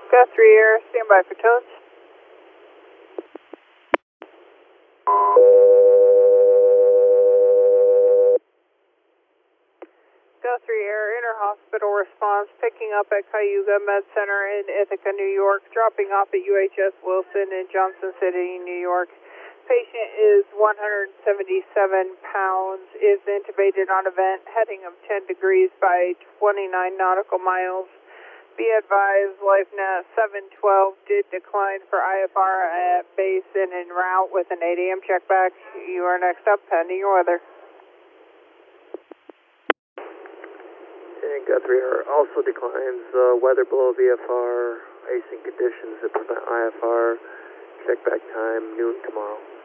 Guthrie Air, standby for tones. Guthrie Air, inter-hospital response, picking up at Cayuga Med Center in Ithaca, New York, dropping off at UHS Wilson in Johnson City, New York. Patient is 177 pounds, is intubated on a vent, heading of 10 degrees by 29 nautical miles. Be advised, LifeNet 712 did decline for IFR at base and en route with an 8 a.m. checkback. You are next up, pending your weather. And Guthrie Air also declines weather below VFR, icing conditions that prevent IFR, checkback time noon tomorrow.